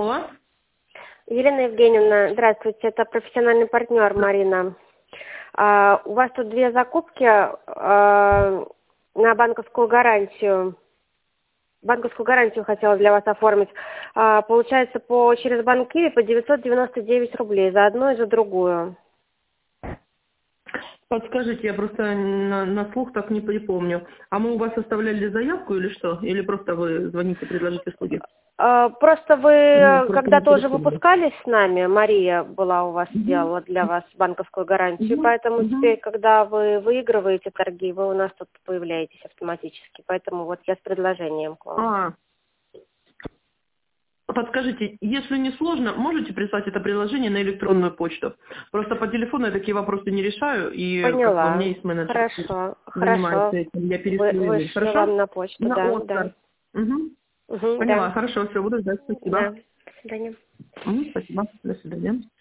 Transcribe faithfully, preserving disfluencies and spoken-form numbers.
Алло. Елена Евгеньевна, здравствуйте, это профессиональный партнер Марина. А, у вас тут две закупки а, на банковскую гарантию. Банковскую гарантию хотела для вас оформить. А, получается, по, через банк Киви по девятьсот девяносто девять рублей за одну и за другую. Подскажите, я просто на, на слух так не припомню. А мы у вас оставляли заявку или что? Или просто вы звоните, предложите услуги? А, просто вы Ну, просто когда не тоже перепомню. выпускались с нами, Мария была у вас, Угу. сделала для вас банковскую гарантию, Угу. поэтому Угу. теперь, когда вы выигрываете торги, вы у нас тут появляетесь автоматически. Поэтому вот я с предложением к вам. А, подскажите, если не сложно, можете прислать это приложение на электронную почту? Просто по телефону я такие вопросы не решаю, и как бы у меня Поняла. есть менеджер, который Хорошо, занимается хорошо. этим. Я Вы, перешлю ему. вышлю Хорошо? вам на почту, На да, да. Оскар. Угу. Угу, Поняла, да, хорошо, все, буду ждать, спасибо. да. До свидания. Угу, спасибо, до свидания.